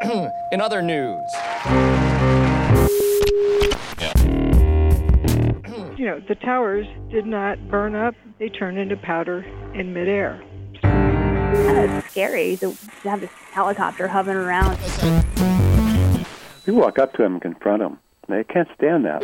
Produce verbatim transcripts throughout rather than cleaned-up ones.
In other news. You know, the towers did not burn up. They turned into powder in midair. Kind of scary to have this helicopter hovering around. You walk up to them and confront them. They can't stand that.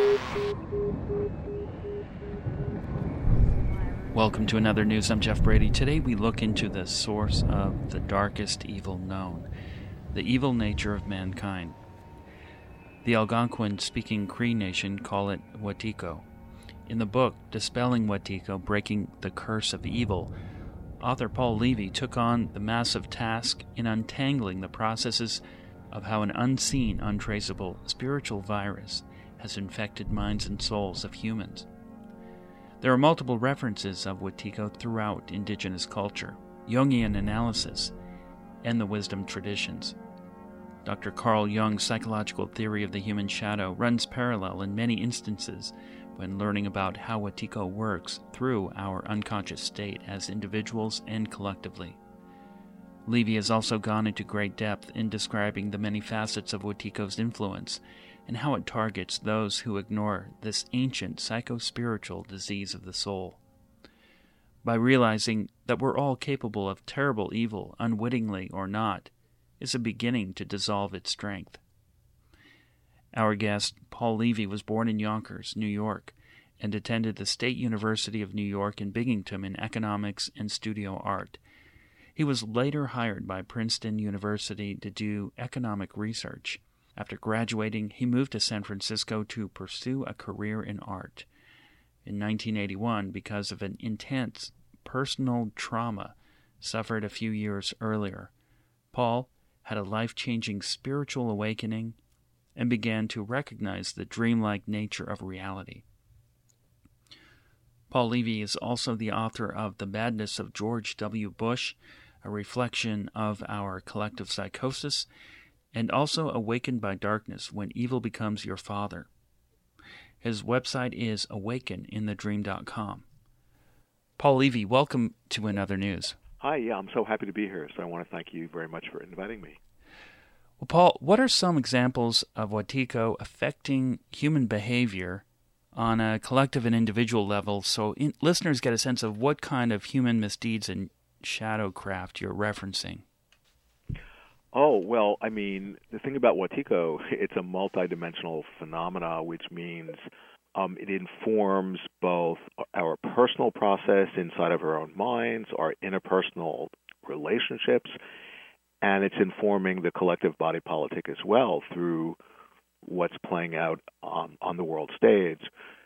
Welcome to Another News. I'm Jeff Brady. Today we look into the source of the darkest evil known, the evil nature of mankind. The Algonquin-speaking Cree Nation call it Wetiko. In the book, Dispelling Wetiko, Breaking the Curse of Evil, author Paul Levy took on the massive task in untangling the processes of how an unseen, untraceable spiritual virus has infected minds and souls of humans. There are multiple references of Wetiko throughout indigenous culture, Jungian analysis, and the wisdom traditions. Doctor Carl Jung's psychological theory of the human shadow runs parallel in many instances when learning about how Wetiko works through our unconscious state as individuals and collectively. Levy has also gone into great depth in describing the many facets of Wetiko's influence and how it targets those who ignore this ancient psycho-spiritual disease of the soul. By realizing that we're all capable of terrible evil, unwittingly or not, is a beginning to dissolve its strength. Our guest, Paul Levy, was born in Yonkers, New York, and attended the State University of New York in Binghamton in economics and studio art. He was later hired by Princeton University to do economic research. After graduating, he moved to San Francisco to pursue a career in art. In nineteen eighty-one, because of an intense personal trauma suffered a few years earlier, Paul had a life-changing spiritual awakening and began to recognize the dreamlike nature of reality. Paul Levy is also the author of The Madness of George W. Bush, a reflection of our collective psychosis, and also Awakened by Darkness, When Evil Becomes Your Father. His website is awaken in the dream dot com. Paul Levy, welcome to Another News. Hi, yeah, I'm so happy to be here, so I want to thank you very much for inviting me. Well, Paul, what are some examples of Wetiko affecting human behavior on a collective and individual level so in, listeners get a sense of what kind of human misdeeds and shadowcraft you're referencing? Oh, well, I mean, the thing about Wetiko, it's a multidimensional phenomena, which means um, it informs both our personal process inside of our own minds, our interpersonal relationships, and it's informing the collective body politic as well through what's playing out on, on the world stage.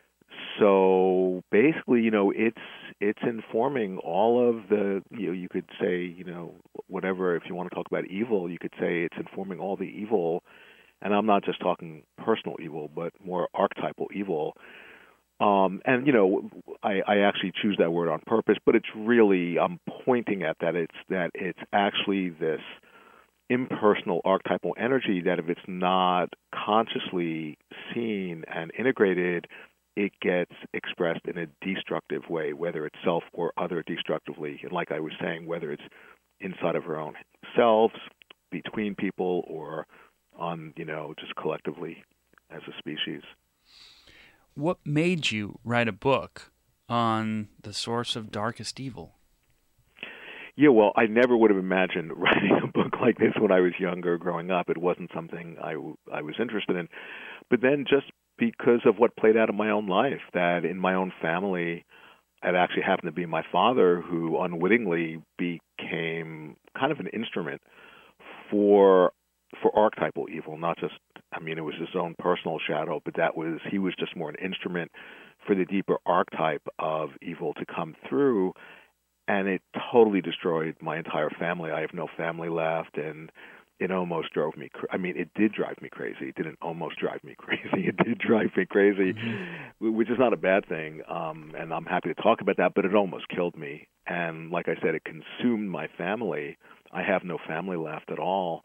So basically, you know, it's it's informing all of the, you know, you could say, you know, whatever, if you want to talk about evil, you could say it's informing all the evil, and I'm not just talking personal evil, but more archetypal evil. Um, and, you know, I, I actually choose that word on purpose, but it's really, I'm pointing at that. It's that it's actually this impersonal archetypal energy that if it's not consciously seen and integrated, it gets expressed in a destructive way, whether it's self or other destructively. And like I was saying, whether it's inside of our own selves, between people, or on, you know, just collectively as a species. What made you write a book on the source of darkest evil? Yeah, well, I never would have imagined writing a book like this when I was younger, growing up. It wasn't something I, w- I was interested in. But then just because of what played out in my own life, that in my own family, it actually happened to be my father who unwittingly became kind of an instrument for for archetypal evil, not just, I mean, it was his own personal shadow, but that was, he was just more an instrument for the deeper archetype of evil to come through. And it totally destroyed my entire family. I have no family left, and it almost drove me cra- I mean, it did drive me crazy. It didn't almost drive me crazy. It did drive me crazy, mm-hmm. which is not a bad thing, um, and I'm happy to talk about that, but it almost killed me. And like I said, it consumed my family. I have no family left at all.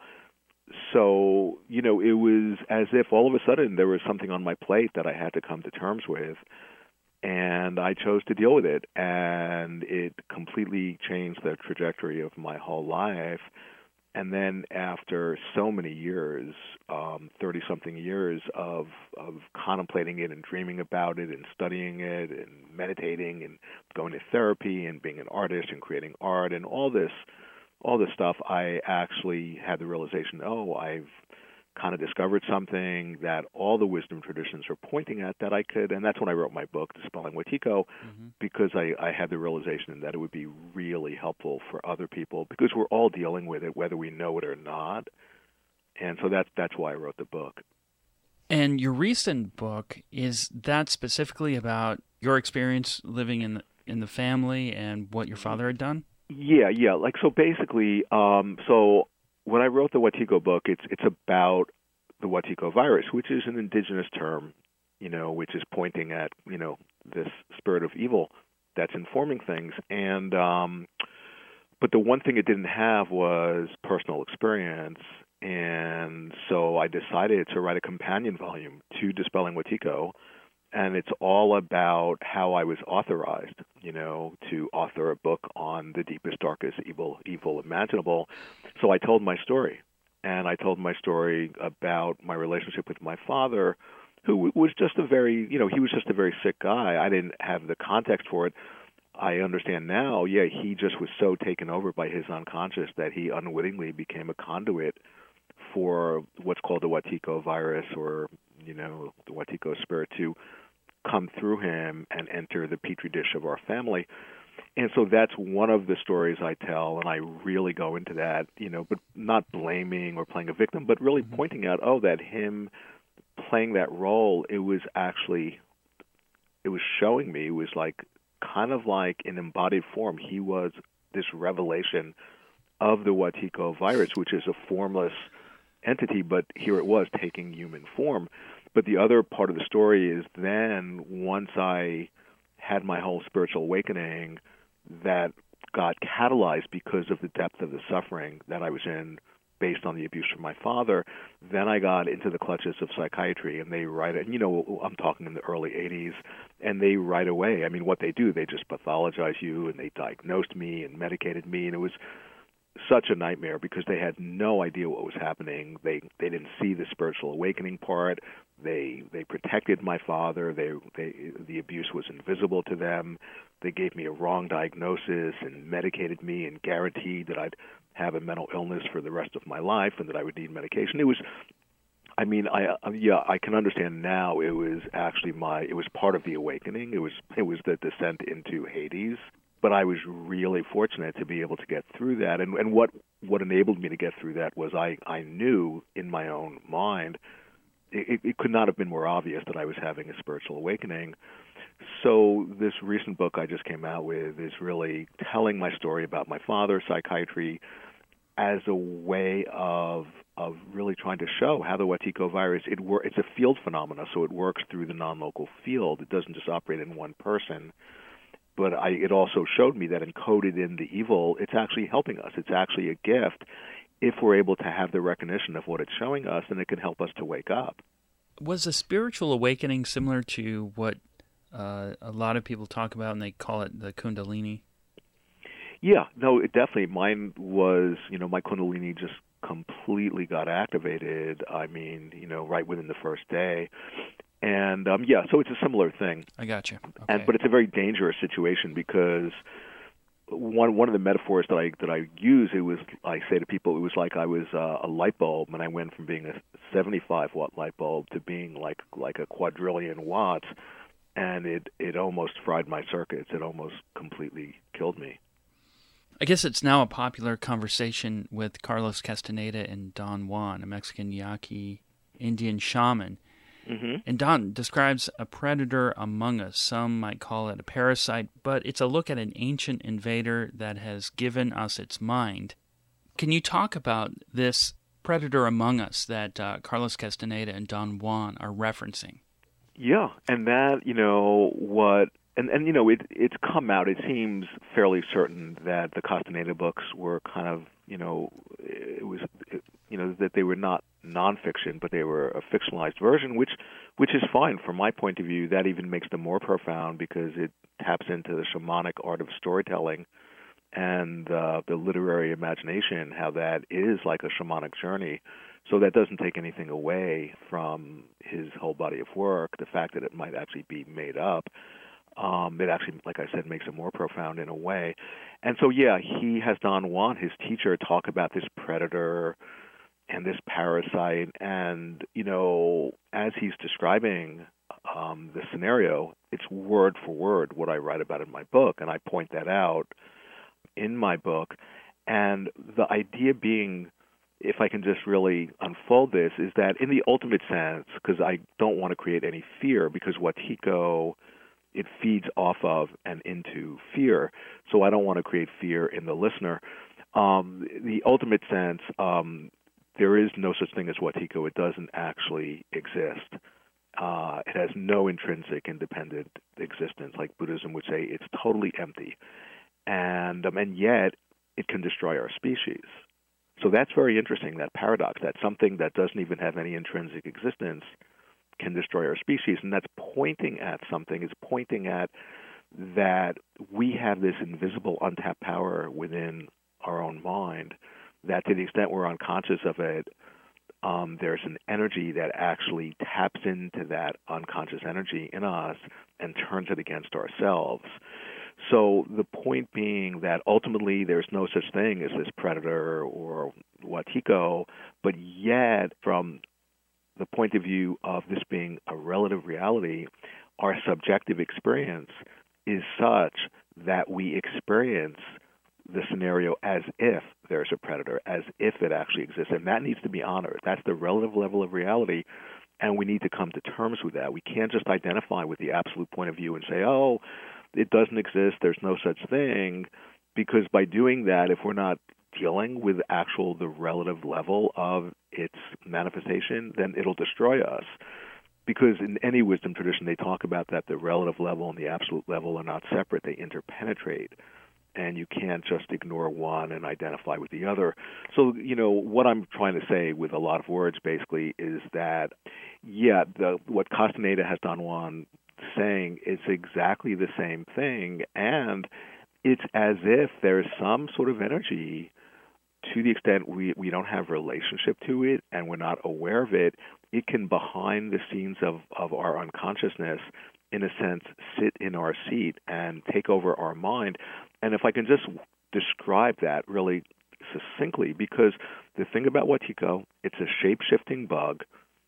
So, you know, it was as if all of a sudden there was something on my plate that I had to come to terms with. And I chose to deal with it, and it completely changed the trajectory of my whole life. And then after so many years, um, thirty-something years of of contemplating it and dreaming about it and studying it and meditating and going to therapy and being an artist and creating art and all this, all this stuff, I actually had the realization, oh, I've kind of discovered something that all the wisdom traditions are pointing at that I could, and that's when I wrote my book, Dispelling Wetiko, mm-hmm. because I, I had the realization that it would be really helpful for other people, because we're all dealing with it, whether we know it or not, and so that's, that's why I wrote the book. And your recent book, is that specifically about your experience living in the, in the family and what your father had done? Yeah, yeah, like, so basically, um, so when I wrote the Wetiko book, it's it's about the Wetiko virus, which is an indigenous term, you know, which is pointing at, you know, this spirit of evil that's informing things. And um, but the one thing it didn't have was personal experience, and so I decided to write a companion volume to Dispelling Wetiko, and it's all about how I was authorized, you know, to author a book on the deepest, darkest evil, evil imaginable. So I told my story, and I told my story about my relationship with my father, who was just a very, you know, he was just a very sick guy. I didn't have the context for it. I understand now, yeah, he just was so taken over by his unconscious that he unwittingly became a conduit for what's called the Wetiko virus, or, you know, the Wetiko spirit, to come through him and enter the petri dish of our family. And so that's one of the stories I tell, and I really go into that, you know, but not blaming or playing a victim, but really mm-hmm. pointing out, oh, that him playing that role, it was actually, it was showing me, it was like, kind of like in embodied form, he was this revelation of the Wetiko virus, which is a formless entity, but here it was taking human form. But the other part of the story is then once I had my whole spiritual awakening that got catalyzed because of the depth of the suffering that I was in based on the abuse from my father, then I got into the clutches of psychiatry, and they right, and you know, I'm talking in the early eighties, and they right away, I mean, what they do, they just pathologize you, and they diagnosed me and medicated me, and it was such a nightmare because they had no idea what was happening. They they didn't see the spiritual awakening part. They they protected my father. They they the abuse was invisible to them. They gave me a wrong diagnosis and medicated me and guaranteed that I'd have a mental illness for the rest of my life and that I would need medication. It was, I mean, I yeah, I can understand now. It was actually my it was part of the awakening. It was it was the descent into Hades. But I was really fortunate to be able to get through that. And, and what, what enabled me to get through that was I, I knew in my own mind, it, it could not have been more obvious that I was having a spiritual awakening. So this recent book I just came out with is really telling my story about my father, psychiatry, as a way of of really trying to show how the Wetiko virus, it wor- it's a field phenomenon, so it works through the non-local field. It doesn't just operate in one person. But I, it also showed me that encoded in the evil, it's actually helping us. It's actually a gift if we're able to have the recognition of what it's showing us, and it can help us to wake up. Was a spiritual awakening similar to what uh, a lot of people talk about, and they call it the Kundalini? Yeah, no, it definitely. Mine was, you know, my Kundalini just completely got activated, I mean, you know, right within the first day. And, um, yeah, so it's a similar thing. I got you. Okay. And, but it's a very dangerous situation because one one of the metaphors that I that I use, it was, I say to people, it was like I was uh, a light bulb, and I went from being a seventy-five watt light bulb to being like like a quadrillion watts, and it, it almost fried my circuits. It almost completely killed me. I guess it's now a popular conversation with Carlos Castaneda and Don Juan, a Mexican Yaqui Indian shaman. Mm-hmm. And Don describes a predator among us. Some might call it a parasite, but it's a look at an ancient invader that has given us its mind. Can you talk about this predator among us that uh, Carlos Castaneda and Don Juan are referencing? Yeah, and that, you know, what, and, and you know, it, it's come out, it seems fairly certain that the Castaneda books were kind of, you know, it was, it, you know, that they were not nonfiction, but they were a fictionalized version, which which is fine from my point of view. That even makes them more profound because it taps into the shamanic art of storytelling and uh, the literary imagination, how that is like a shamanic journey. So that doesn't take anything away from his whole body of work. The fact that it might actually be made up, um, it actually, like I said, makes it more profound in a way. And so, yeah, he has Don Juan, his teacher, talk about this predator and this parasite. And, you know, as he's describing um, the scenario, it's word for word what I write about in my book, and I point that out in my book. And the idea being, if I can just really unfold this, is that in the ultimate sense, because I don't want to create any fear, because Wetiko, it feeds off of and into fear, so I don't want to create fear in the listener. Um, the ultimate sense, um, there is no such thing as Wetiko. It doesn't actually exist. Uh, it has no intrinsic independent existence, like Buddhism would say. It's totally empty. And um, and yet, it can destroy our species. So that's very interesting, that paradox, that something that doesn't even have any intrinsic existence can destroy our species. And that's pointing at something, it's pointing at that we have this invisible, untapped power within our own mind, that to the extent we're unconscious of it, um, there's an energy that actually taps into that unconscious energy in us and turns it against ourselves. So the point being that ultimately there's no such thing as this predator or Wetiko, but yet from the point of view of this being a relative reality, our subjective experience is such that we experience the scenario as if there's a predator, as if it actually exists, and that needs to be honored. That's the relative level of reality, and we need to come to terms with that. We can't just identify with the absolute point of view and say, oh, it doesn't exist, there's no such thing, because by doing that, if we're not dealing with actual the relative level of its manifestation, then it'll destroy us. Because in any wisdom tradition, they talk about that the relative level and the absolute level are not separate, they interpenetrate. And you can't just ignore one and identify with the other. So, you know, what I'm trying to say with a lot of words, basically, is that, yeah, the, what Castaneda has Don Juan saying is exactly the same thing, and it's as if there's some sort of energy, to the extent we, we don't have relationship to it and we're not aware of it, it can, behind the scenes of, of our unconsciousness, in a sense, sit in our seat and take over our mind. And if I can just describe that really succinctly, because the thing about Wetiko, it's a shape-shifting bug,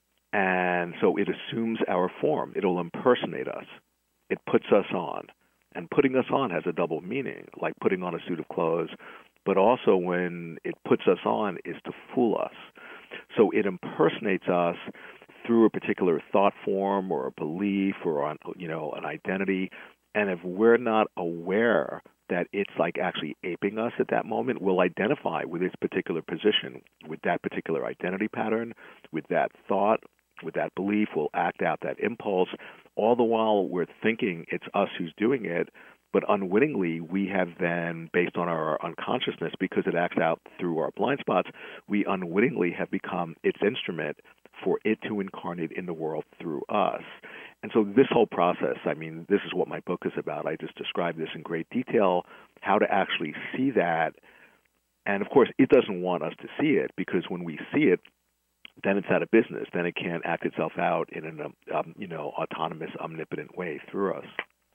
and so it assumes our form. It'll impersonate us. It puts us on. And putting us on has a double meaning, like putting on a suit of clothes, but also when it puts us on is to fool us. So it impersonates us through a particular thought form or a belief or, on, you know, an identity. And if we're not aware that it's like actually aping us at that moment, we'll identify with its particular position, with that particular identity pattern, with that thought, with that belief. We'll act out that impulse. All the while we're thinking it's us who's doing it, but unwittingly we have then, based on our unconsciousness, because it acts out through our blind spots, we unwittingly have become its instrument for it to incarnate in the world through us. And so this whole process, I mean, this is what my book is about. I just describe this in great detail, how to actually see that. And, of course, it doesn't want us to see it, because when we see it, then it's out of business. Then it can't act itself out in an um, you know, autonomous, omnipotent way through us.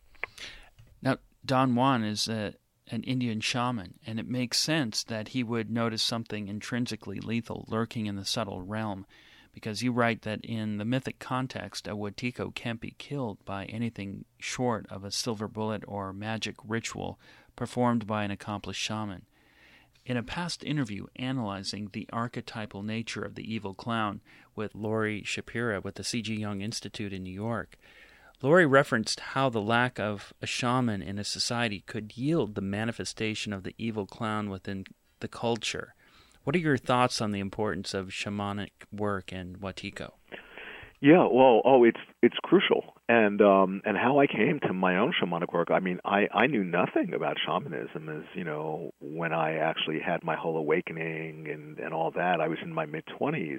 Now, Don Juan is a, an Indian shaman, and it makes sense that he would notice something intrinsically lethal lurking in the subtle realm, because you write that in the mythic context, a Wetiko can't be killed by anything short of a silver bullet or magic ritual performed by an accomplished shaman. In a past interview analyzing the archetypal nature of the evil clown with Lori Shapira with the C G. Jung Institute in New York, Lori referenced how the lack of a shaman in a society could yield the manifestation of the evil clown within the culture. What are your thoughts on the importance of shamanic work in Wetiko? Yeah, well, oh, it's it's crucial, and um, and how I came to my own shamanic work. I mean, I, I knew nothing about shamanism, as you know, when I actually had my whole awakening and, and all that. I was in my mid twenties,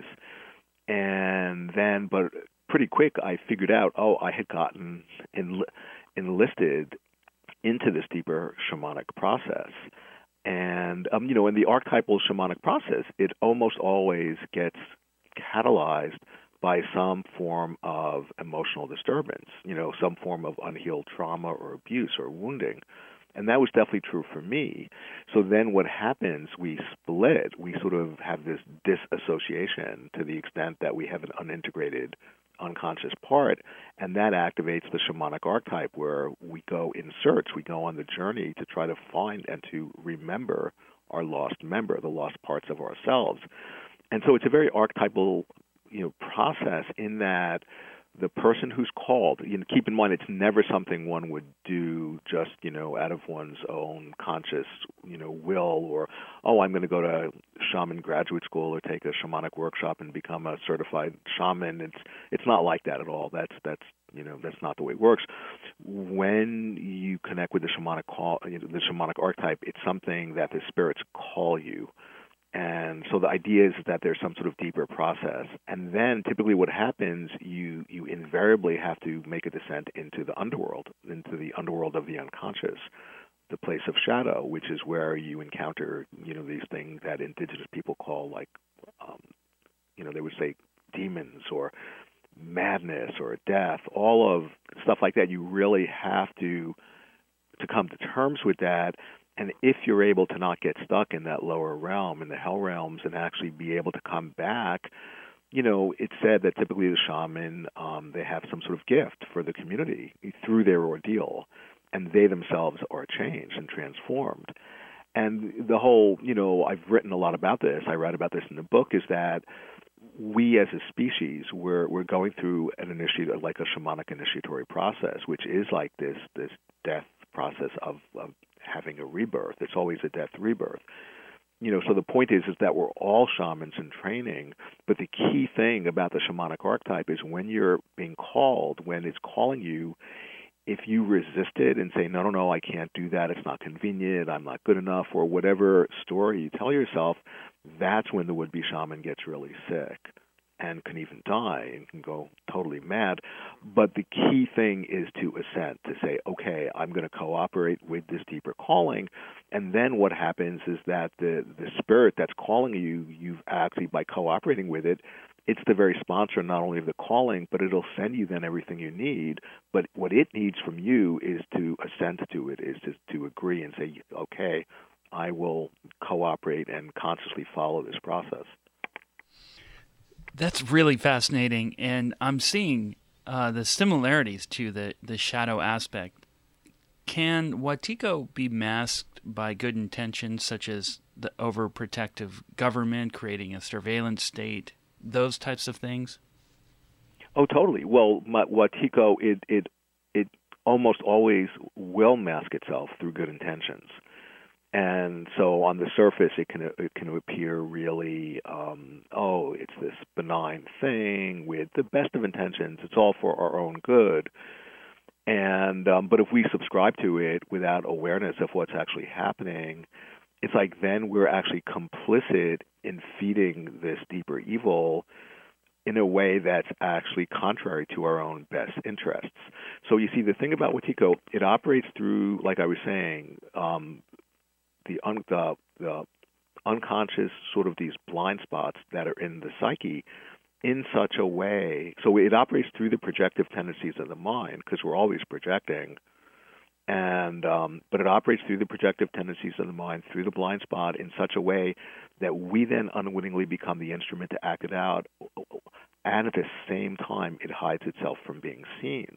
and then, but pretty quick, I figured out, oh, I had gotten enl- enlisted into this deeper shamanic process. And, um, you know, in the archetypal shamanic process, it almost always gets catalyzed by some form of emotional disturbance, you know, some form of unhealed trauma or abuse or wounding. And that was definitely true for me. So then what happens, we split. We sort of have this disassociation to the extent that we have an unintegrated unconscious part, and that activates the shamanic archetype where we go in search, we go on the journey to try to find and to remember our lost member, the lost parts of ourselves. And so it's a very archetypal, you know, process in that the person who's called, you know, keep in mind it's never something one would do just, you know, out of one's own conscious, you know, will, or, oh, I'm going to go to shaman graduate school or take a shamanic workshop and become a certified shaman. It's it's not like that at all. That's that's you know that's not the way it works. When you connect with the shamanic call, you know, the shamanic archetype, it's something that the spirits call you. And so the idea is that there's some sort of deeper process. And then typically what happens, you, you invariably have to make a descent into the underworld, into the underworld of the unconscious, the place of shadow, which is where you encounter, you know, these things that indigenous people call like, um, you know, they would say demons or madness or death, all of stuff like that. You really have to to come to terms with that. And if you're able to not get stuck in that lower realm, in the hell realms, and actually be able to come back, you know, it's said that typically the shaman, um, they have some sort of gift for the community through their ordeal, and they themselves are changed and transformed. And the whole, you know, I've written a lot about this, I write about this in the book, is that we as a species, we're, we're going through an initiative, like a shamanic initiatory process, which is like this, this death process of, of having a rebirth. It's always a death rebirth. You know, so the point is is that we're all shamans in training, but the key thing about the shamanic archetype is when you're being called, when it's calling you, if you resist it and say, no, no, no, I can't do that, it's not convenient, I'm not good enough, or whatever story you tell yourself, that's when the would-be shaman gets really sick and can even die and can go totally mad. But the key thing is to assent, to say, okay, I'm going to cooperate with this deeper calling. And then what happens is that the, the spirit that's calling you, you've actually, by cooperating with it, it's the very sponsor not only of the calling, but it'll send you then everything you need. But what it needs from you is to assent to it, is to, to agree and say, okay, I will cooperate and consciously follow this process. That's really fascinating, and I'm seeing uh, the similarities to the, the shadow aspect. Can Wetiko be masked by good intentions, such as the overprotective government, creating a surveillance state, those types of things? Oh, totally. Well, Wetiko, it, it, it almost always will mask itself through good intentions. And so on the surface, it can it can appear really, um, oh, it's this benign thing with the best of intentions. It's all for our own good. And um, but if we subscribe to it without awareness of what's actually happening, it's like then we're actually complicit in feeding this deeper evil in a way that's actually contrary to our own best interests. So you see, the thing about Wetiko, it operates through, like I was saying, um, The, un, the the unconscious sort of these blind spots that are in the psyche in such a way. So it operates through the projective tendencies of the mind, because we're always projecting. And um, but it operates through the projective tendencies of the mind, through the blind spot, in such a way that we then unwittingly become the instrument to act it out. And at the same time, it hides itself from being seen.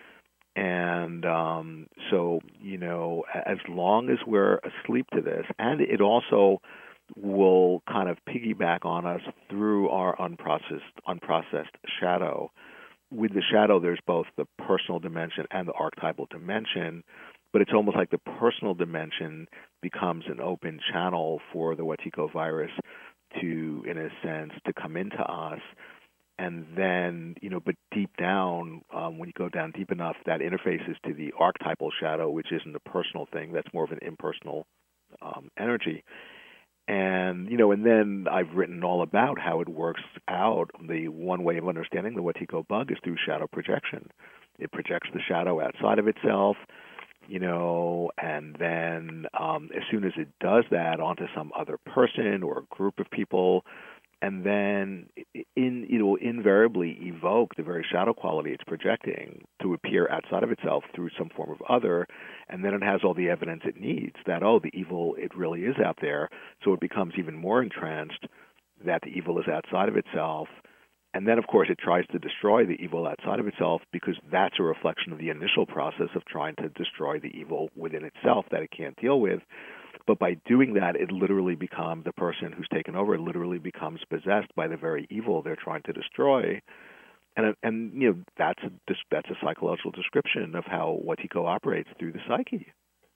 And um, so, you know, as long as we're asleep to this, and it also will kind of piggyback on us through our unprocessed, unprocessed shadow. With the shadow, there's both the personal dimension and the archetypal dimension, but it's almost like the personal dimension becomes an open channel for the Wetiko virus to, in a sense, to come into us. And then, you know, but deep down, um, when you go down deep enough, that interfaces to the archetypal shadow, which isn't a personal thing. That's more of an impersonal um, energy. And, you know, and then I've written all about how it works out. The one way of understanding the Wetiko bug is through shadow projection. It projects the shadow outside of itself you know, and then um, as soon as it does that onto some other person or a group of people, and then in, it will invariably evoke the very shadow quality it's projecting to appear outside of itself through some form of other, and then it has all the evidence it needs that, oh, the evil, it really is out there, so it becomes even more entrenched that the evil is outside of itself. And then, of course, it tries to destroy the evil outside of itself because that's a reflection of the initial process of trying to destroy the evil within itself that it can't deal with. But by doing that, it literally becomes the person who's taken over, it literally becomes possessed by the very evil they're trying to destroy. And, and you know, that's a, that's a psychological description of how Wetiko operates through the psyche.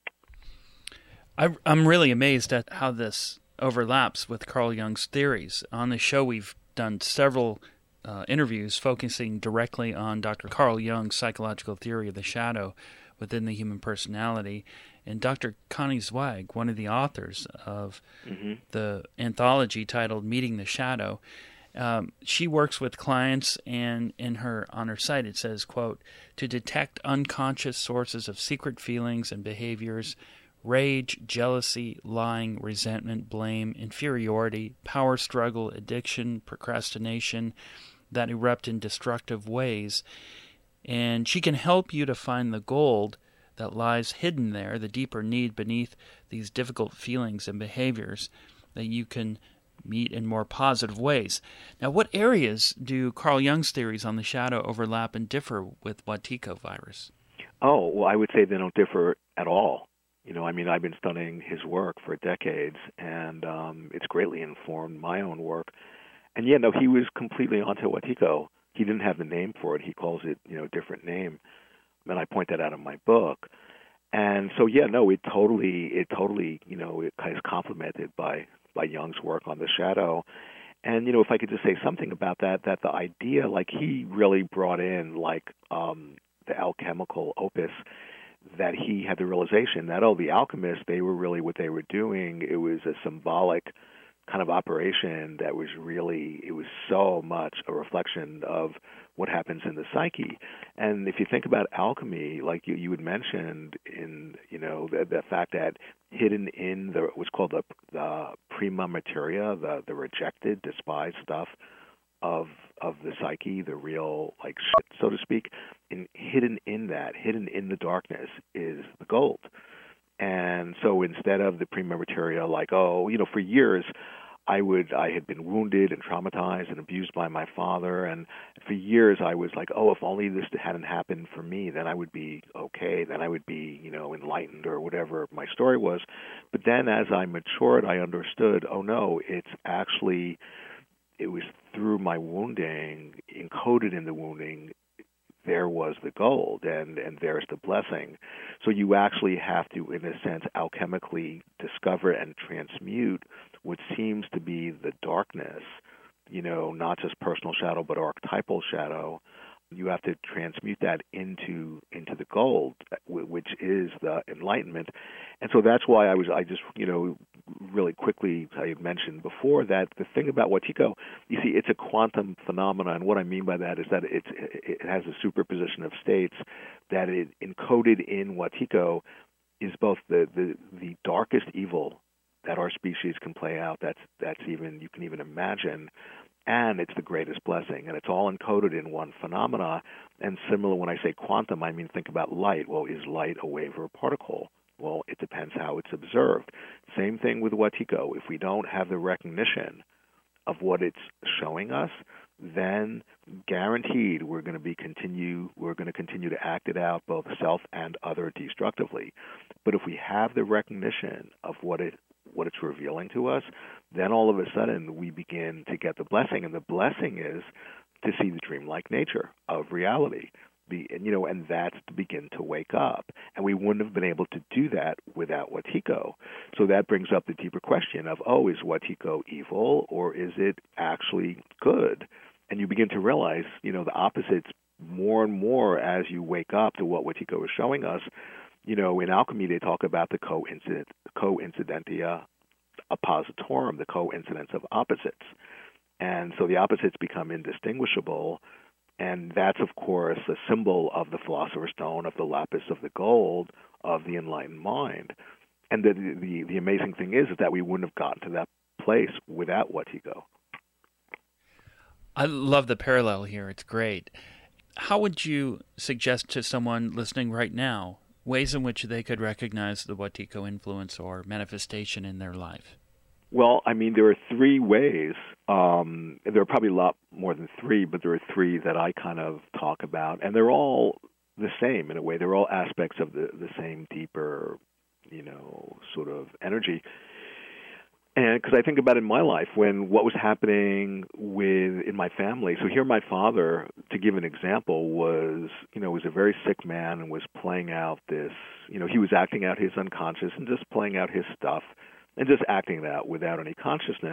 I, I'm really amazed at how this overlaps with Carl Jung's theories. On the show, we've done several Uh, interviews focusing directly on Doctor Carl Jung's psychological theory of the shadow within the human personality. And Doctor Connie Zweig, one of the authors of mm-hmm. the anthology titled Meeting the Shadow, um, she works with clients, and in her on her site it says, quote, to detect unconscious sources of secret feelings and behaviors, rage, jealousy, lying, resentment, blame, inferiority, power struggle, addiction, procrastination, that erupt in destructive ways. And she can help you to find the gold that lies hidden there, the deeper need beneath these difficult feelings and behaviors that you can meet in more positive ways. Now, what areas do Carl Jung's theories on the shadow overlap and differ with Wetiko virus? Oh, well, I would say they don't differ at all. You know, I mean, I've been studying his work for decades, and um, it's greatly informed my own work. And yeah, no, he was completely onto Wetiko. He didn't have the name for it. He calls it, you know, a different name. And I point that out in my book. And so, yeah, no, it totally, it totally, you know, it kind of complemented by, by Jung's work on the shadow. And, you know, if I could just say something about that, that the idea, like he really brought in, like, um, the alchemical opus, that he had the realization that, oh, the alchemists, they were really what they were doing. It was a symbolic kind of operation that was really, it was so much a reflection of what happens in the psyche. And if you think about alchemy, like you, you had mentioned in, you know, the, the fact that hidden in the what's called the, the prima materia, the, the rejected, despised stuff of of the psyche, the real, like, shit, so to speak, in, hidden in that, hidden in the darkness is the gold. And so instead of the prima materia, like, oh, you know, for years, I would, I had been wounded and traumatized and abused by my father, and for years I was like, oh, if only this hadn't happened for me, then I would be okay, then I would be, you know, enlightened or whatever my story was. But then as I matured, I understood, oh no, it's actually, it was through my wounding, encoded in the wounding, there was the gold, and, and there's the blessing. So you actually have to, in a sense, alchemically discover and transmute what seems to be the darkness, you know, not just personal shadow, but archetypal shadow. You have to transmute that into into the gold, which is the enlightenment. And so that's why I was, I just, you know, really quickly, I had mentioned before that the thing about Wetiko, you see, it's a quantum phenomenon. And what I mean by that is that it's, it has a superposition of states, that it encoded in Wetiko is both the, the, the darkest evil that our species can play out, that's, that's even, you can even imagine, and it's the greatest blessing, and it's all encoded in one phenomena. And similar, when I say quantum, I mean think about light. Well, is light a wave or a particle? Well, it depends how it's observed. Same thing with Wetiko. If we don't have the recognition of what it's showing us, then guaranteed we're going to be continue we're going to continue to act it out, both self and other, destructively. But if we have the recognition of what it what it's revealing to us, then all of a sudden we begin to get the blessing, and the blessing is to see the dreamlike nature of reality. Be, and, you know, and that's to begin to wake up. And we wouldn't have been able to do that without Wetiko. So that brings up the deeper question of, oh, is Wetiko evil, or is it actually good? And you begin to realize, you know, the opposites more and more as you wake up to what Wetiko is showing us. You know, in alchemy, they talk about the coincident, coincidentia oppositorum, the coincidence of opposites. And so the opposites become indistinguishable, and that's, of course, a symbol of the philosopher's stone, of the lapis, of the gold, of the enlightened mind. And the, the, the amazing thing is, is that we wouldn't have gotten to that place without Wetiko. I love the parallel here. It's great. How would you suggest to someone listening right now ways in which they could recognize the Wetiko influence or manifestation in their life? Well, I mean, there are three ways. Um, there are probably a lot more than three, but there are three that I kind of talk about, and they're all the same in a way. They're all aspects of the, the same deeper, you know, sort of energy. And because I think about in my life when what was happening with in my family. So here, my father, to give an example, was you know was a very sick man and was playing out this. You know, he was acting out his unconscious and just playing out his stuff and just acting it out without any consciousness.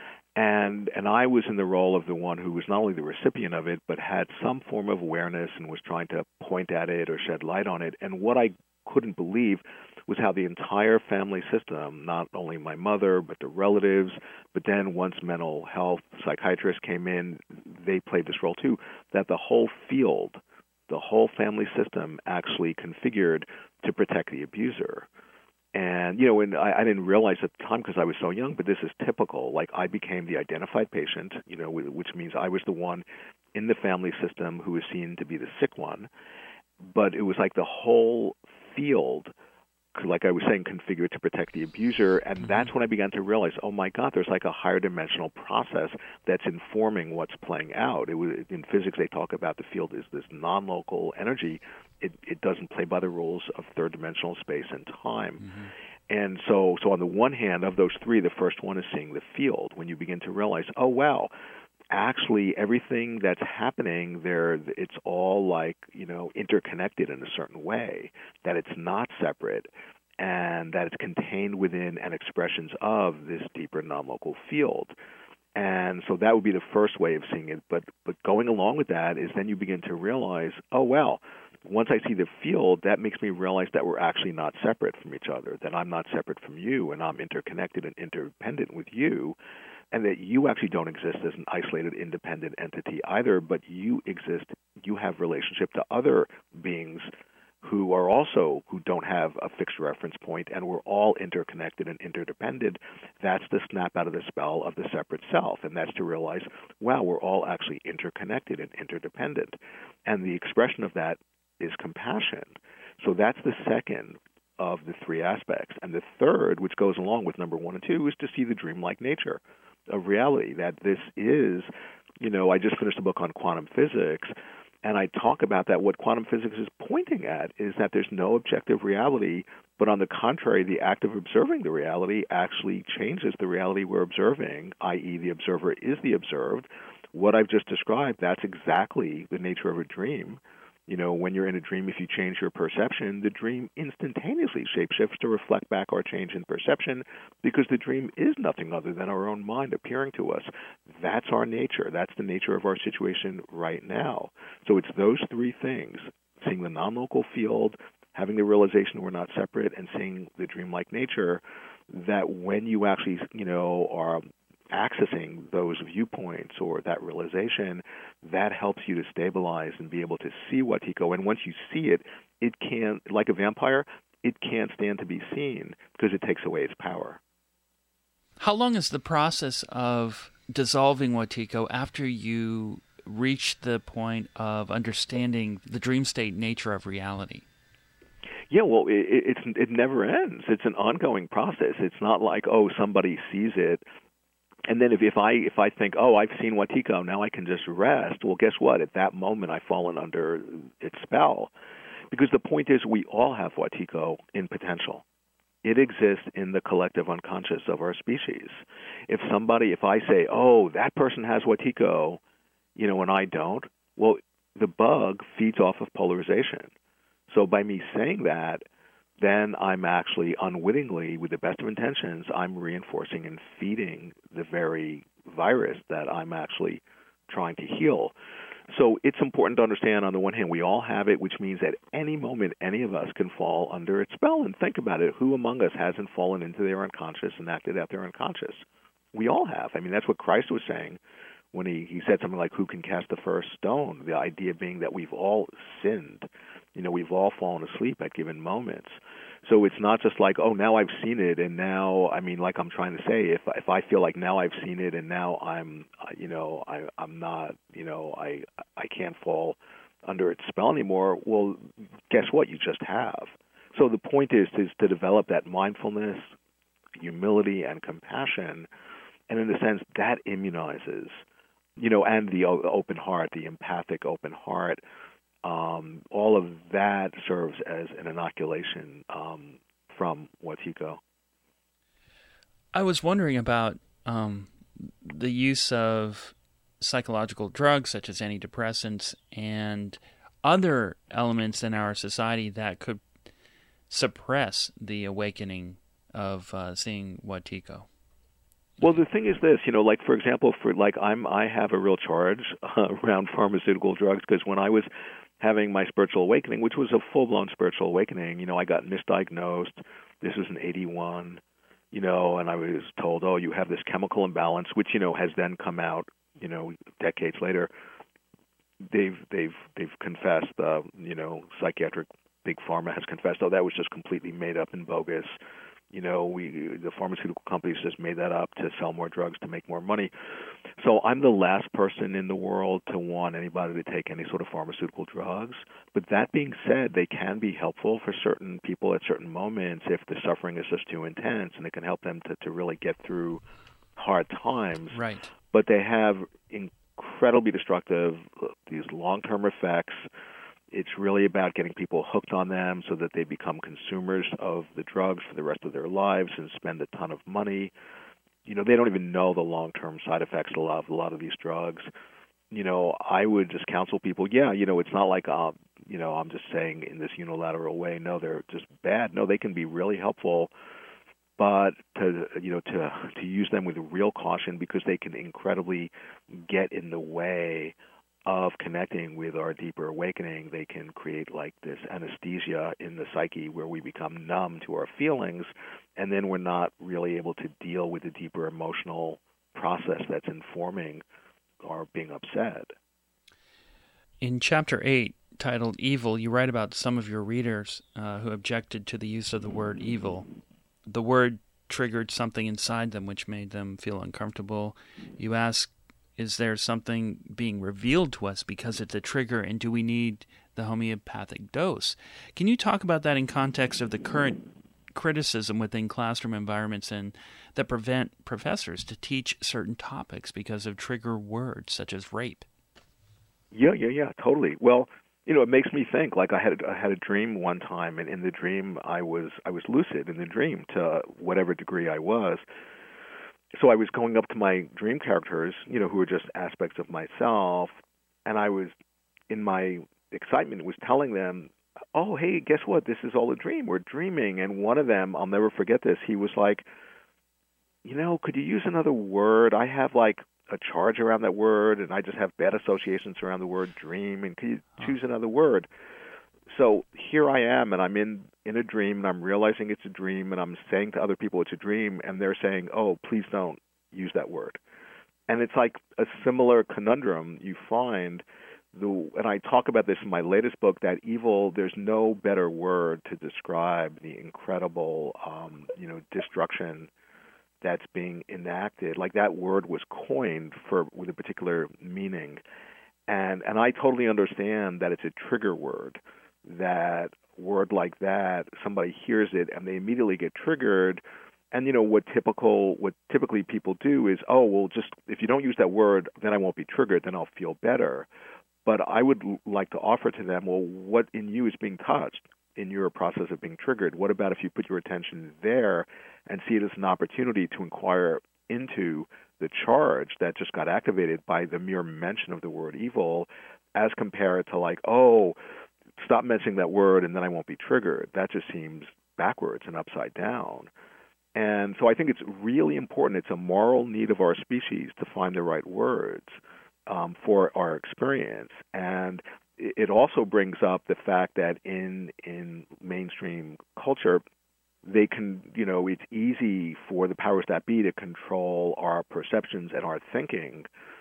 And and I was in the role of the one who was not only the recipient of it, but had some form of awareness and was trying to point at it or shed light on it. And what I couldn't believe was how the entire family system, not only my mother, but the relatives, but then once mental health psychiatrists came in, they played this role too, that the whole field, the whole family system actually configured to protect the abuser. And, you know, and I, I didn't realize at the time because I was so young, but this is typical. Like, I became the identified patient, you know, which means I was the one in the family system who was seen to be the sick one. But it was like the whole field, like I was saying, configured to protect the abuser. And that's when I began to realize, oh, my God, there's like a higher dimensional process that's informing what's playing out. It was, in physics, they talk about the field as this non-local energy. It, it doesn't play by the rules of third-dimensional space and time. Mm-hmm. And so, so on the one hand, of those three, the first one is seeing the field, when you begin to realize, oh, wow, actually everything that's happening there, it's all like, you know, interconnected in a certain way, that it's not separate, and that it's contained within and expressions of this deeper non-local field. And so that would be the first way of seeing it. But but going along with that is then you begin to realize, oh, well, once I see the field, that makes me realize that we're actually not separate from each other, that I'm not separate from you, and I'm interconnected and interdependent with you, and that you actually don't exist as an isolated, independent entity either, but you exist, you have relationship to other beings who are also, who don't have a fixed reference point, and we're all interconnected and interdependent. That's the snap out of the spell of the separate self, and that's to realize, wow, we're all actually interconnected and interdependent. And the expression of that is compassion. So that's the second of the three aspects. And the third, which goes along with number one and two, is to see the dreamlike nature of reality, that this is, you know, I just finished a book on quantum physics, and I talk about that. What quantum physics is pointing at is that there's no objective reality, but on the contrary, the act of observing the reality actually changes the reality we're observing, that is the observer is the observed. What I've just described, that's exactly the nature of a dream. You know, when you're in a dream, if you change your perception, the dream instantaneously shapeshifts to reflect back our change in perception, because the dream is nothing other than our own mind appearing to us. That's our nature. That's the nature of our situation right now. So it's those three things, seeing the non-local field, having the realization we're not separate, and seeing the dreamlike nature, that when you actually, you know, are accessing those viewpoints or that realization, that helps you to stabilize and be able to see Wetiko. And once you see it, it can't, like a vampire, it can't stand to be seen because it takes away its power. How long is the process of dissolving Wetiko after you reach the point of understanding the dream state nature of reality? Yeah, well, it, it's, it never ends. It's an ongoing process. It's not like, oh, somebody sees it, and then if, if I if I think, oh, I've seen Wetiko, now I can just rest, well, guess what? At that moment, I've fallen under its spell. Because the point is, we all have Wetiko in potential. It exists in the collective unconscious of our species. If somebody, if I say, oh, that person has Wetiko, you know, and I don't, well, the bug feeds off of polarization. So by me saying that, then I'm actually unwittingly, with the best of intentions, I'm reinforcing and feeding the very virus that I'm actually trying to heal. So it's important to understand, on the one hand, we all have it, which means at any moment, any of us can fall under its spell. And think about it, who among us hasn't fallen into their unconscious and acted out their unconscious? We all have. I mean, that's what Christ was saying when he, he said something like, who can cast the first stone? The idea being that we've all sinned. You know, we've all fallen asleep at given moments. So it's not just like, oh, now I've seen it, and now, I mean, like I'm trying to say, if if I feel like now I've seen it, and now I'm, you know, I, I'm not, you know, I I can't fall under its spell anymore. Well, guess what? You just have. So the point is is to develop that mindfulness, humility, and compassion, and in a sense that immunizes, you know, and the open heart, the empathic open heart. Um, all of that serves as an inoculation um, from Wetiko. I was wondering about um, the use of psychological drugs such as antidepressants and other elements in our society that could suppress the awakening of uh, seeing Wetiko. Well, the thing is this, you know, like, for example, for like I'm, I have a real charge uh, around pharmaceutical drugs because when I was having my spiritual awakening, which was a full-blown spiritual awakening, you know, I got misdiagnosed. This was in eighty-one, you know, and I was told, oh, you have this chemical imbalance, which, you know, has then come out, you know, decades later. They've they've they've confessed, uh, you know, psychiatric big pharma has confessed, oh, that was just completely made up and bogus. You know, we the pharmaceutical companies just made that up to sell more drugs to make more money. So I'm the last person in the world to want anybody to take any sort of pharmaceutical drugs. But that being said, they can be helpful for certain people at certain moments if the suffering is just too intense, and it can help them to, to really get through hard times. Right. But they have incredibly destructive, these long-term effects. It's really about getting people hooked on them so that they become consumers of the drugs for the rest of their lives and spend a ton of money. You know, they don't even know the long-term side effects of a lot of, a lot of these drugs. You know, I would just counsel people, yeah, you know, it's not like, um, you know, I'm just saying in this unilateral way, no, they're just bad. No, they can be really helpful, but to, you know, to to use them with real caution because they can incredibly get in the way of connecting with our deeper awakening. They can create like this anesthesia in the psyche where we become numb to our feelings, and then we're not really able to deal with the deeper emotional process that's informing our being upset. In Chapter eight, titled Evil, you write about some of your readers uh, who objected to the use of the word evil. The word triggered something inside them which made them feel uncomfortable. You ask, is there something being revealed to us because it's a trigger, and do we need the homeopathic dose? Can you talk about that in context of the current criticism within classroom environments and that prevent professors to teach certain topics because of trigger words such as rape? Yeah, yeah, yeah, totally. Well, you know, it makes me think. Like I had I had a dream one time, and in the dream I was I was lucid in the dream to whatever degree I was. So I was going up to my dream characters, you know, who were just aspects of myself, and I was, in my excitement, was telling them, oh, hey, guess what? This is all a dream. We're dreaming. And one of them, I'll never forget this, he was like, you know, could you use another word? I have, like, a charge around that word, and I just have bad associations around the word dream, and could you choose another word? So here I am, and I'm in, in a dream, and I'm realizing it's a dream, and I'm saying to other people it's a dream, and they're saying, oh, please don't use that word. And it's like a similar conundrum you find, the, and I talk about this in my latest book, that evil, there's no better word to describe the incredible, um, you know, destruction that's being enacted. Like that word was coined for with a particular meaning. And and I totally understand that it's a trigger word, that word like that, somebody hears it and they immediately get triggered. And you know what typical what typically people do is, oh, well, just if you don't use that word, then I won't be triggered, then I'll feel better. But I would like to offer to them, well, what in you is being touched in your process of being triggered? What about if you put your attention there and see it as an opportunity to inquire into the charge that just got activated by the mere mention of the word evil, as compared to like, oh, stop mentioning that word and then I won't be triggered. That just seems backwards and upside down. And so I think it's really important. It's a moral need of our species to find the right words um, for our experience. And it also brings up the fact that in in mainstream culture, they can, you know, it's easy for the powers that be to control our perceptions and our thinking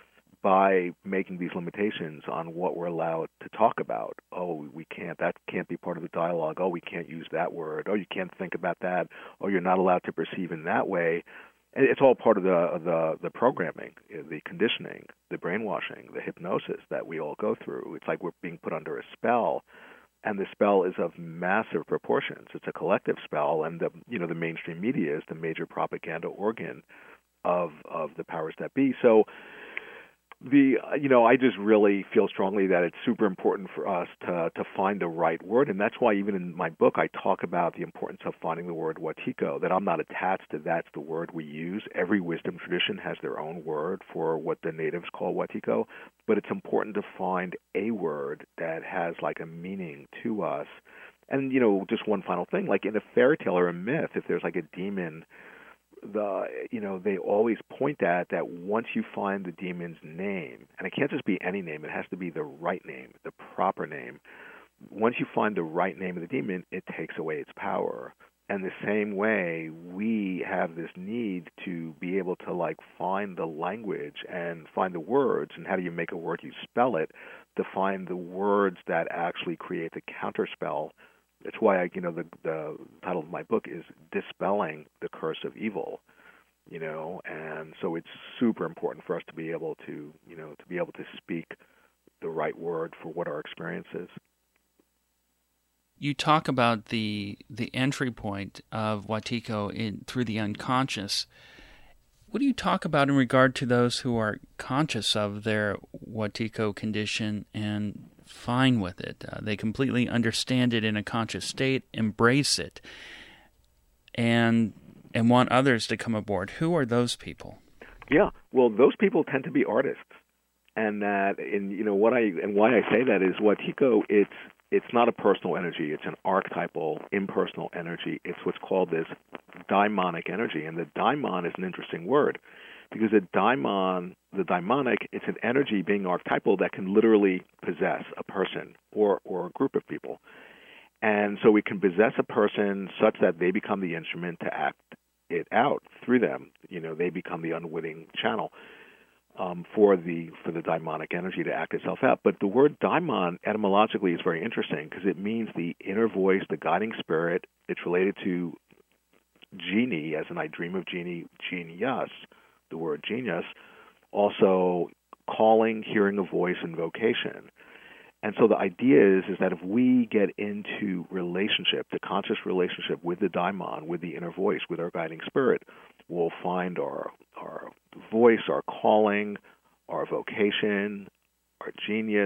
by making these limitations on what we're allowed to talk about. Oh, we can't, that can't be part of the dialogue. Oh, we can't use that word. Oh, you can't think about that. Oh, you're not allowed to perceive in that way. And it's all part of the, the, the programming, the conditioning, the brainwashing, the hypnosis that we all go through. It's like we're being put under a spell. And the spell is of massive proportions. It's a collective spell, and the you know the mainstream media is the major propaganda organ of of the powers that be. So the you know I just really feel strongly that it's super important for us to to find the right word, and that's why even in my book I talk about the importance of finding the word Wetiko. That I'm not attached to that's the word we use. Every wisdom tradition has their own word for what the natives call Wetiko, but it's important to find a word that has like a meaning to us. And you know, just one final thing, like in a fairy tale or a myth, if there's like a demon, the you know they always point at that once you find the demon's name, and it can't just be any name, it has to be the right name, the proper name. Once you find the right name of the demon, it takes away its power. And the same way, we have this need to be able to like find the language and find the words, and how do you make a word? You spell it, to find the words that actually create the counterspell. It's why I, you know the the title of my book is Dispelling the Curse of Evil, you know, and so it's super important for us to be able to, you know, to be able to speak the right word for what our experience is. You talk about the the entry point of Wetiko in through the unconscious. What do you talk about in regard to those who are conscious of their Wetiko condition and fine with it? Uh, they completely understand it in a conscious state, embrace it, and and want others to come aboard. Who are those people? Yeah, well, those people tend to be artists, and that, and you know what I and why I say that is Wetiko. It's it's not a personal energy. It's an archetypal, impersonal energy. It's what's called this daimonic energy, and the daimon is an interesting word. Because the daimon, the daimonic, it's an energy being archetypal that can literally possess a person or, or a group of people. And so we can possess a person such that they become the instrument to act it out through them. You know, they become the unwitting channel um, for the for the daimonic energy to act itself out. But the word daimon etymologically is very interesting because it means the inner voice, the guiding spirit. It's related to genie, as in I dream of genie, genius. The word genius, also calling, hearing a voice, and vocation. And so the idea is, is that if we get into relationship, the conscious relationship with the daimon, with the inner voice, with our guiding spirit, we'll find our our voice, our calling, our vocation, our genius,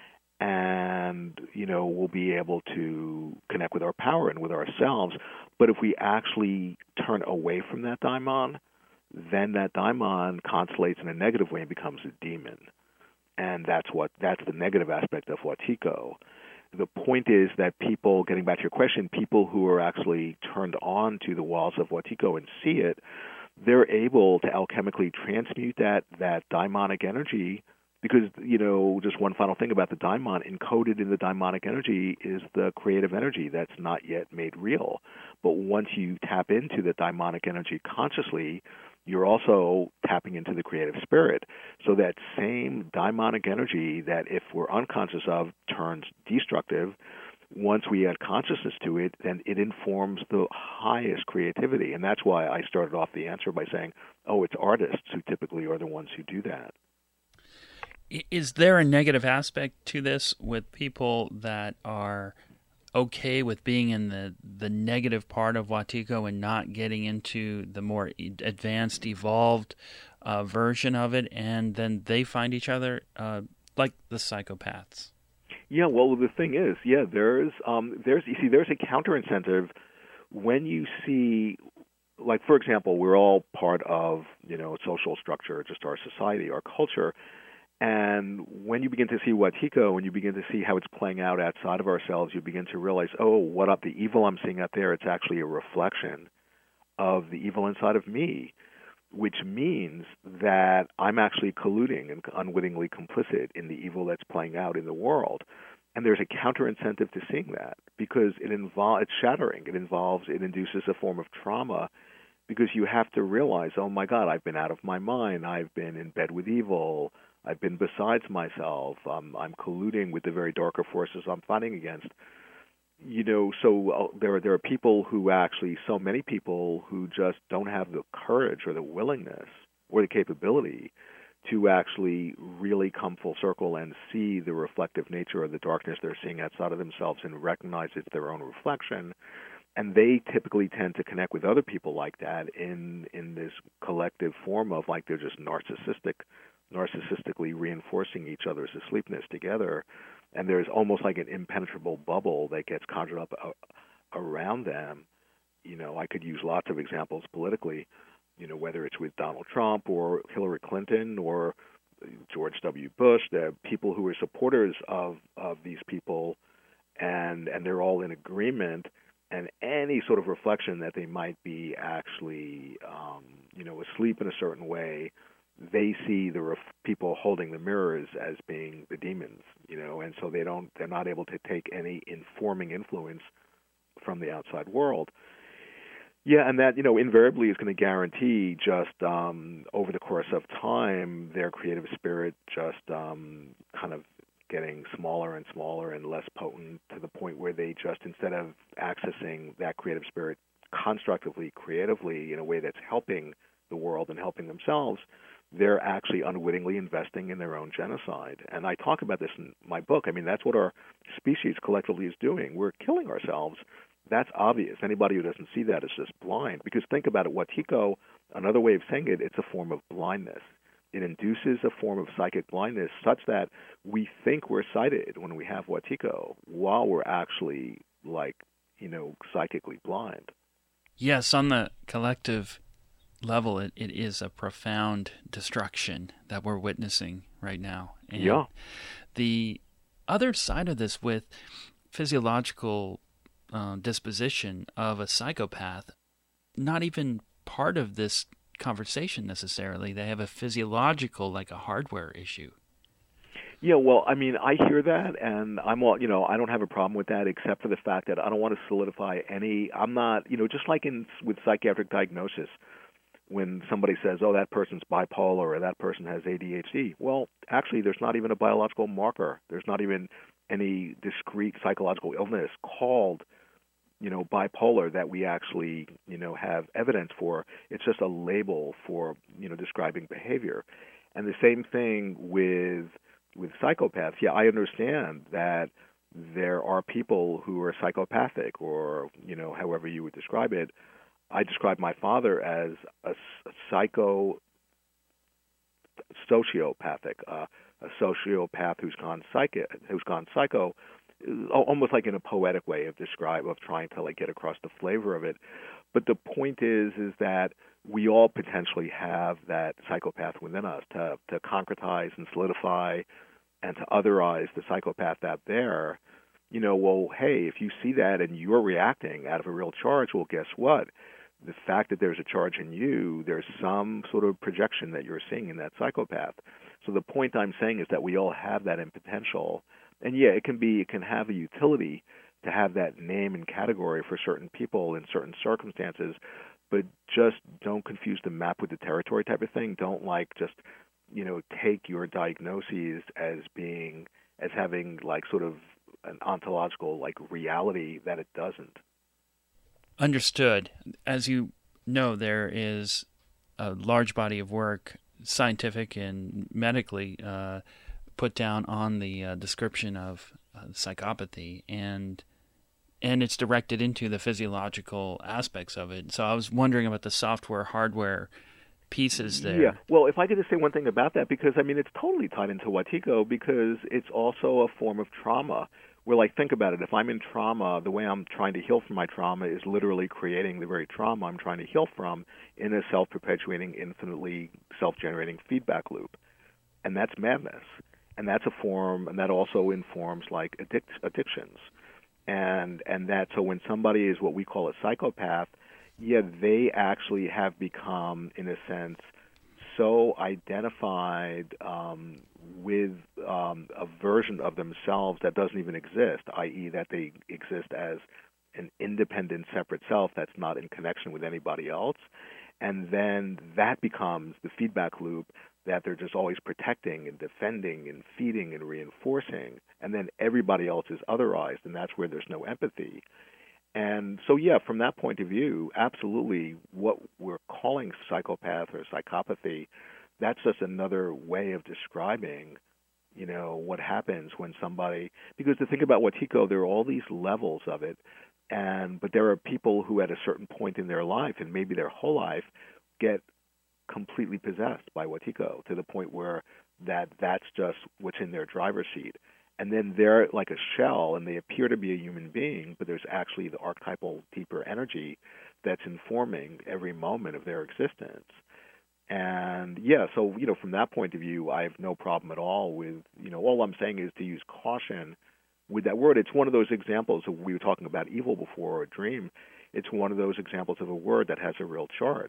and, you know, we'll be able to connect with our power and with ourselves. But if we actually turn away from that daimon, then that daimon constellates in a negative way and becomes a demon. And that's what that's the negative aspect of Wetiko. The point is that people, getting back to your question, people who are actually turned on to the walls of Wetiko and see it, they're able to alchemically transmute that, that daimonic energy because, you know, just one final thing about the daimon, encoded in the daimonic energy is the creative energy that's not yet made real. But once you tap into the daimonic energy consciously, you're also tapping into the creative spirit. So that same daimonic energy that if we're unconscious of turns destructive, once we add consciousness to it, then it informs the highest creativity. And that's why I started off the answer by saying, oh, it's artists who typically are the ones who do that. Is there a negative aspect to this with people that are okay with being in the, the negative part of Wetiko and not getting into the more advanced, evolved uh, version of it, and then they find each other uh, like the psychopaths? Yeah, well, the thing is, yeah, there's um, there's you see, there's a counter incentive when you see, like, for example, we're all part of, you know, social structure, just our society, our culture. And when you begin to see Wetiko, when you begin to see how it's playing out outside of ourselves, you begin to realize, oh, what up, the evil I'm seeing out there, it's actually a reflection of the evil inside of me, which means that I'm actually colluding and unwittingly complicit in the evil that's playing out in the world. And there's a counter incentive to seeing that because it involves, it's shattering. It involves, it induces a form of trauma because you have to realize, oh my God, I've been out of my mind. I've been in bed with evil. I've been besides myself. Um, I'm colluding with the very darker forces I'm fighting against. You know, so uh, there are there are people who actually, so many people who just don't have the courage or the willingness or the capability to actually really come full circle and see the reflective nature of the darkness they're seeing outside of themselves and recognize it's their own reflection. And they typically tend to connect with other people like that in in this collective form of like they're just narcissistic, narcissistically reinforcing each other's asleepness together. And there's almost like an impenetrable bubble that gets conjured up uh, around them. You know, I could use lots of examples politically, you know, whether it's with Donald Trump or Hillary Clinton or George W. Bush. There are people who are supporters of, of these people, and and they're all in agreement. And any sort of reflection that they might be actually, um, you know, asleep in a certain way, they see the ref- people holding the mirrors as being the demons, you know, and so they don't, they're not able to take any informing influence from the outside world. Yeah, and that, you know, invariably is going to guarantee just um, over the course of time, their creative spirit just um, kind of getting smaller and smaller and less potent to the point where they just, instead of accessing that creative spirit constructively, creatively, in a way that's helping the world and helping themselves, they're actually unwittingly investing in their own genocide. And I talk about this in my book. I mean, that's what our species collectively is doing. We're killing ourselves. That's obvious. Anybody who doesn't see that is just blind. Because think about it, Wetiko, another way of saying it, it's a form of blindness. It induces a form of psychic blindness such that we think we're sighted when we have Wetiko while we're actually, like, you know, psychically blind. Yes, on the collective level, it, it is a profound destruction that we're witnessing right now. And yeah. The other side of this with physiological uh, disposition of a psychopath, not even part of this conversation necessarily. They have a physiological, like a hardware issue. Yeah, well, I mean, I hear that, and I'm all, you know, I don't have a problem with that, except for the fact that I don't want to solidify any. I'm not, you know, just like in with psychiatric diagnosis, when somebody says, oh, that person's bipolar or that person has A D H D. Well, actually, there's not even a biological marker. There's not even any discrete psychological illness called, you know, bipolar that we actually, you know, have evidence for. It's just a label for, you know, describing behavior. And the same thing with with psychopaths. Yeah, I understand that there are people who are psychopathic, or, you know, however you would describe it. I describe my father as a, a psycho sociopathic, uh, a sociopath who's gone psychic, who's gone psycho, almost like in a poetic way of describe of trying to like get across the flavor of it. But the point is, is that we all potentially have that psychopath within us to to concretize and solidify and to otherize the psychopath out there. You know, well, hey, if you see that and you're reacting out of a real charge, well, guess what? The fact that there's a charge in you, there's some sort of projection that you're seeing in that psychopath. So the point I'm saying is that we all have that in potential. And yeah, it can be, it can have a utility to have that name and category for certain people in certain circumstances, but just don't confuse the map with the territory type of thing. Don't like just, you know, take your diagnoses as being, as having like sort of an ontological like reality that it doesn't. Understood. As you know, there is a large body of work, scientific and medically, uh, put down on the uh, description of uh, psychopathy, and and it's directed into the physiological aspects of it. So I was wondering about the software, hardware pieces there. Yeah. Well, if I could just say one thing about that, because, I mean, it's totally tied into Wetiko, because it's also a form of trauma. Where, like, think about it. If I'm in trauma, the way I'm trying to heal from my trauma is literally creating the very trauma I'm trying to heal from in a self-perpetuating, infinitely self-generating feedback loop. And that's madness. And that's a form, and that also informs, like, addict, addictions. And and that, so when somebody is what we call a psychopath, yeah, they actually have become, in a sense, so identified um, with um, a version of themselves that doesn't even exist, that is that they exist as an independent, separate self that's not in connection with anybody else. And then that becomes the feedback loop that they're just always protecting and defending and feeding and reinforcing, and then everybody else is otherized, and that's where there's no empathy. And so, yeah, from that point of view, absolutely what we're calling psychopath or psychopathy, that's just another way of describing, you know, what happens when somebody, because the thing about Wetiko, there are all these levels of it, and but there are people who at a certain point in their life, and maybe their whole life, get completely possessed by Wetiko to the point where that that's just what's in their driver's seat. And then they're like a shell, and they appear to be a human being, but there's actually the archetypal, deeper energy that's informing every moment of their existence. And, yeah, so, you know, from that point of view, I have no problem at all with, you know, all I'm saying is to use caution with that word. It's one of those examples of, we were talking about evil before, or a dream. It's one of those examples of a word that has a real charge.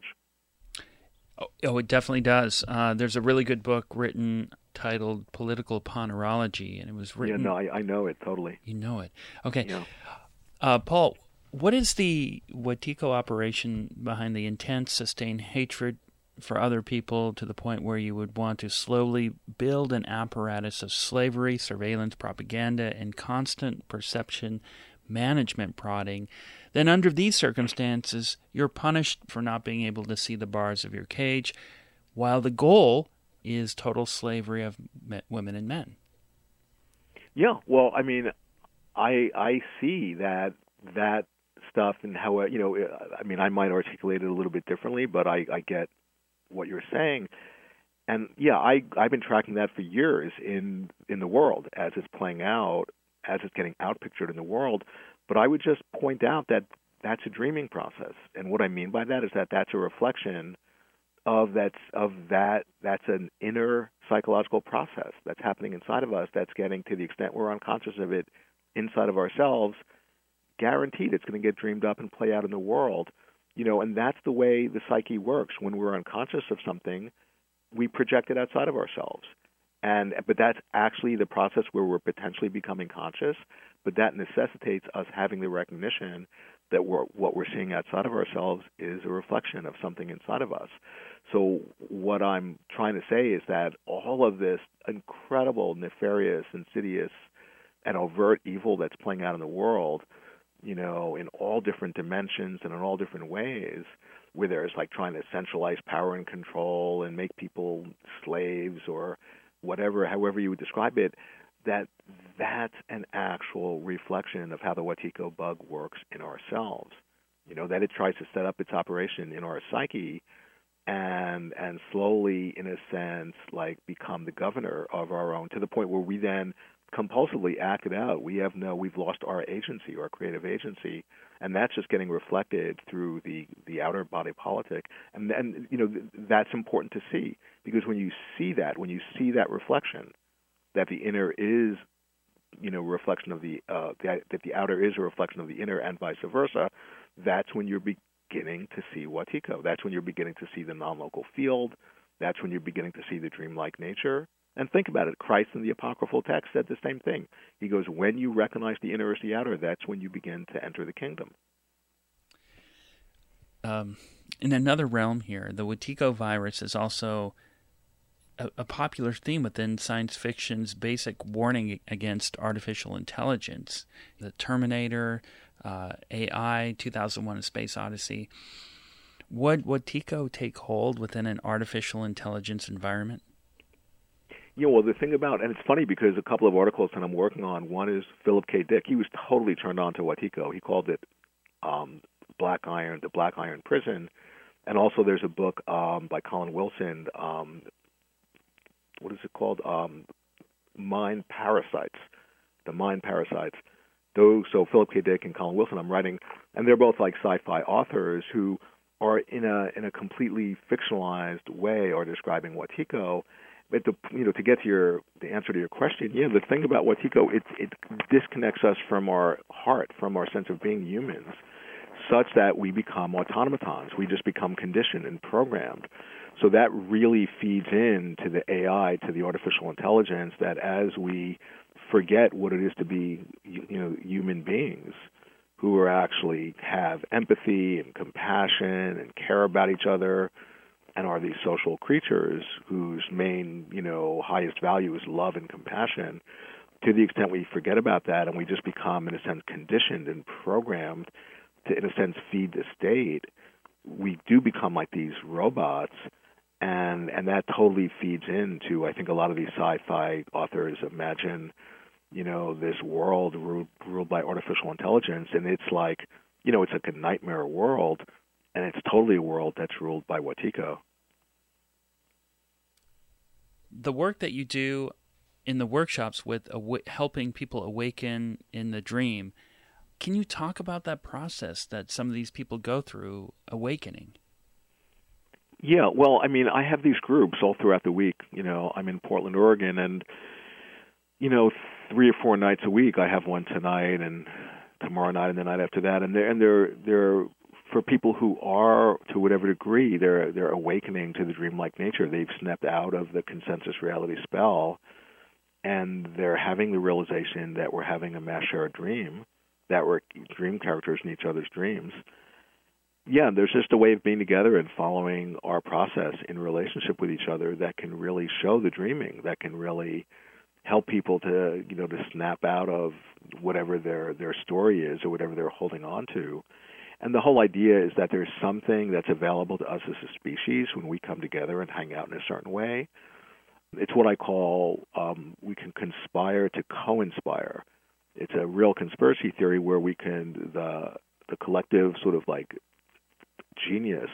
Oh, oh, it definitely does. Uh, there's a really good book written titled Political Ponerology, and it was written... Yeah, no, I, I know it, totally. You know it. Okay. Yeah. Uh, Paul, what is the Wetiko operation behind the intense, sustained hatred for other people to the point where you would want to slowly build an apparatus of slavery, surveillance, propaganda, and constant perception management prodding? Then under these circumstances, you're punished for not being able to see the bars of your cage, while the goal is total slavery of men, women and men. Yeah, well, I mean, I I see that that stuff and how, you know, I mean, I might articulate it a little bit differently, but I, I get what you're saying. And, yeah, I, I've been tracking that for years in, in the world as it's playing out, as it's getting outpictured in the world. But I would just point out that that's a dreaming process. And what I mean by that is that that's a reflection of that's of that that's an inner psychological process that's happening inside of us that's getting, to the extent we're unconscious of it inside of ourselves, guaranteed it's going to get dreamed up and play out in the world. You know, and that's the way the psyche works. When we're unconscious of something, we project it outside of ourselves. And but that's actually the process where we're potentially becoming conscious, but that necessitates us having the recognition that we're, what we're seeing outside of ourselves is a reflection of something inside of us. So what I'm trying to say is that all of this incredible, nefarious, insidious, and overt evil that's playing out in the world, you know, in all different dimensions and in all different ways, where there's like trying to centralize power and control and make people slaves or whatever, however you would describe it, that that's an actual reflection of how the Wetiko bug works in ourselves. You know, that it tries to set up its operation in our psyche and and slowly, in a sense, like become the governor of our own, to the point where we then compulsively act it out. We have no, we've lost our agency, our creative agency, and that's just getting reflected through the, the outer body politic. And then, you know, that's important to see, because when you see that, when you see that reflection, that the inner is, you know, reflection of the, uh, the that the outer is a reflection of the inner, and vice versa, that's when you're beginning to see Wetiko. That's when you're beginning to see the non-local field. That's when you're beginning to see the dreamlike nature. And think about it. Christ in the apocryphal text said the same thing. He goes, when you recognize the inner as the outer, that's when you begin to enter the kingdom. Um, in another realm here, the Wetiko virus is also a, a popular theme within science fiction's basic warning against artificial intelligence. The Terminator, uh, A I, two thousand one: A Space Odyssey. Would Wetiko take hold within an artificial intelligence environment? Yeah, well, the thing about, and it's funny because a couple of articles that I'm working on, one is Philip K. Dick. He was totally turned on to Wetiko. He called it um, Black Iron, the Black Iron Prison. And also there's a book um, by Colin Wilson, um, what is it called? Um, Mind Parasites, The Mind Parasites. Those, so Philip K. Dick and Colin Wilson, I'm writing, and they're both like sci-fi authors who are in a in a completely fictionalized way are describing Wetiko. But the, you know, to get to your the answer to your question, yeah, the thing about Wetiko, it it disconnects us from our heart, from our sense of being humans, such that we become automatons. We just become conditioned and programmed. So that really feeds into the A I, to the artificial intelligence, that as we forget what it is to be, you know, human beings who are actually have empathy and compassion and care about each other, and are these social creatures whose main, you know, highest value is love and compassion. To the extent we forget about that and we just become, in a sense, conditioned and programmed to, in a sense, feed the state, we do become like these robots, and and that totally feeds into, I think, a lot of these sci-fi authors imagine, you know, this world ruled, ruled by artificial intelligence, and it's like, you know, it's like a nightmare world, and it's totally a world that's ruled by Wetiko. The work that you do in the workshops with aw- helping people awaken in the dream, can you talk about that process that some of these people go through awakening? Yeah, well, I mean, I have these groups all throughout the week. You know, I'm in Portland, Oregon, and, you know, three or four nights a week. I have one tonight and tomorrow night and the night after that. And they're, and they're, they're for people who are, to whatever degree, they're, they're awakening to the dreamlike nature. They've snapped out of the consensus reality spell, and they're having the realization that we're having a mass shared dream, that we're dream characters in each other's dreams. Yeah, there's just a way of being together and following our process in relationship with each other that can really show the dreaming, that can really help people to, you know, to snap out of whatever their their story is or whatever they're holding on to. And the whole idea is that there's something that's available to us as a species when we come together and hang out in a certain way. It's what I call um, we can conspire to co-inspire. It's a real conspiracy theory where we can, the the collective sort of like genius,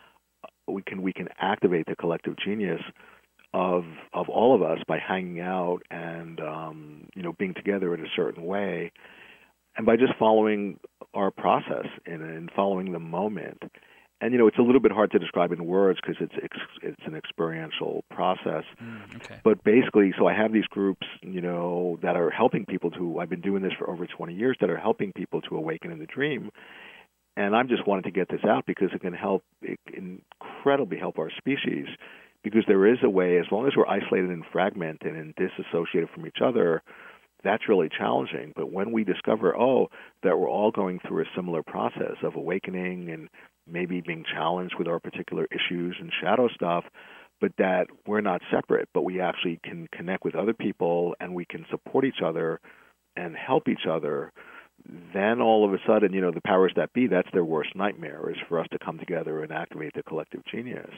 we can we can activate the collective genius of of all of us by hanging out and um, you know, being together in a certain way, and by just following our process and, and following the moment. And, you know, it's a little bit hard to describe in words because it's it's an experiential process. Mm, okay. But basically, so I have these groups, you know, that are helping people to, I've been doing this for over twenty years, that are helping people to awaken in the dream. And I'm just wanting to get this out because it can help, it can incredibly help our species, because there is a way, as long as we're isolated and fragmented and disassociated from each other, that's really challenging. But when we discover, oh, that we're all going through a similar process of awakening and maybe being challenged with our particular issues and shadow stuff, but that we're not separate, but we actually can connect with other people and we can support each other and help each other, then all of a sudden, you know, the powers that be, that's their worst nightmare, is for us to come together and activate the collective genius.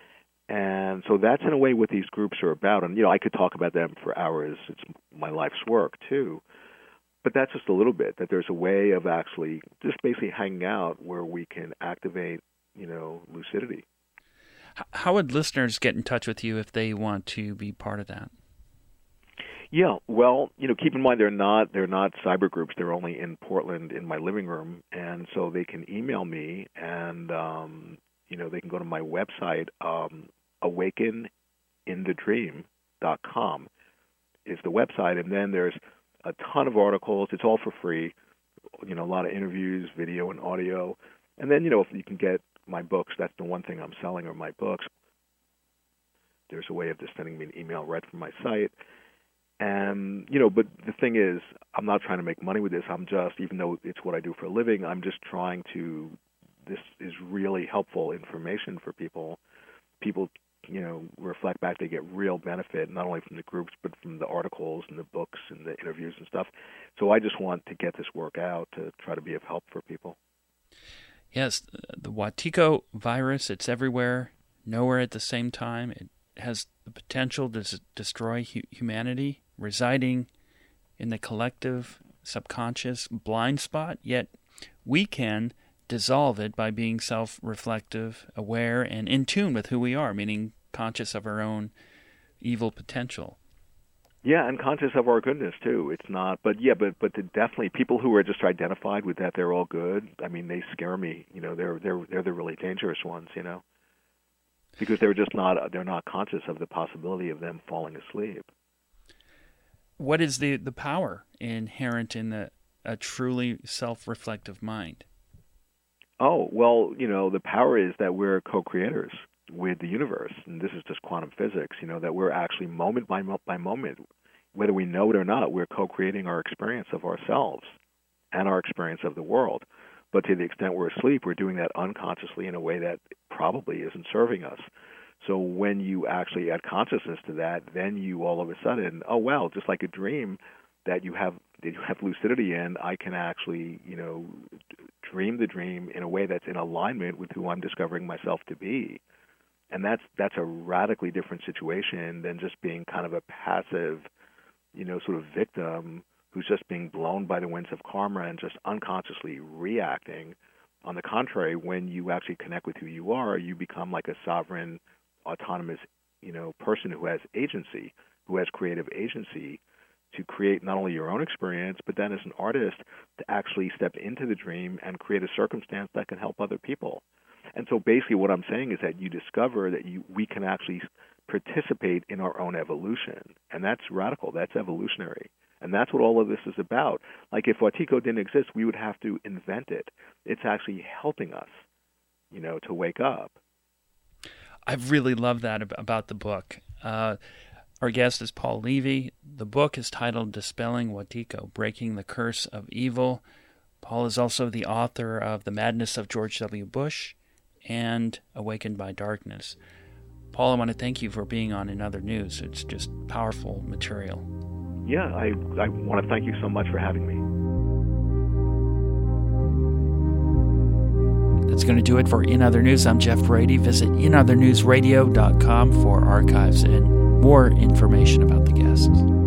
And so that's in a way what these groups are about. And, you know, I could talk about them for hours. It's my life's work, too. But that's just a little bit, that there's a way of actually just basically hanging out where we can activate, you know, lucidity. How would listeners get in touch with you if they want to be part of that? Yeah, well, you know, keep in mind they're not they're not cyber groups. They're only in Portland in my living room, and so they can email me, and um, you know, they can go to my website, um, awaken in the dream dot com is the website, and then there's a ton of articles. It's all for free. You know, a lot of interviews, video and audio, and then, you know, if you can get my books, that's the one thing I'm selling are my books. There's a way of just sending me an email right from my site. And, you know, but the thing is, I'm not trying to make money with this. I'm just, even though it's what I do for a living, I'm just trying to, this is really helpful information for people. People, you know, reflect back, they get real benefit, not only from the groups, but from the articles and the books and the interviews and stuff. So I just want to get this work out to try to be of help for people. Yes, the Wetiko virus, it's everywhere, nowhere at the same time. It has the potential to destroy hu- humanity, residing in the collective subconscious blind spot, yet we can dissolve it by being self-reflective, aware, and in tune with who we are, meaning conscious of our own evil potential. Yeah, and conscious of our goodness, too. It's not, but yeah, but but the, definitely people who are just identified with that, they're all good. I mean, they scare me. You know, they're they're they're the really dangerous ones, you know, because they're just not they're not conscious of the possibility of them falling asleep. What is the, the power inherent in the, a truly self-reflective mind? Oh, well, you know, the power is that we're co-creators with the universe, and this is just quantum physics, you know, that we're actually moment by, mo- by moment, whether we know it or not, we're co-creating our experience of ourselves and our experience of the world. But to the extent we're asleep, we're doing that unconsciously in a way that probably isn't serving us. So when you actually add consciousness to that, then you all of a sudden, oh well, just like a dream that you have that you have lucidity in, I can actually, you know, dream the dream in a way that's in alignment with who I'm discovering myself to be. And that's that's a radically different situation than just being kind of a passive, you know, sort of victim who's just being blown by the winds of karma and just unconsciously reacting. On the contrary, when you actually connect with who you are, you become like a sovereign, autonomous, you know, person who has agency, who has creative agency to create not only your own experience, but then as an artist to actually step into the dream and create a circumstance that can help other people. And so basically what I'm saying is that you discover that you we can actually participate in our own evolution. And that's radical. That's evolutionary. And that's what all of this is about. Like if Wetiko didn't exist, we would have to invent it. It's actually helping us, you know, to wake up. I really love that about the book. Uh, our guest is Paul Levy. The book is titled Dispelling Wetiko, Breaking the Curse of Evil. Paul is also the author of The Madness of George W. Bush and Awakened by Darkness. Paul, I want to thank you for being on In Other News. It's just powerful material. Yeah, I, I want to thank you so much for having me. That's going to do it for In Other News. I'm Jeff Brady. Visit in other news radio dot com for archives and more information about the guests.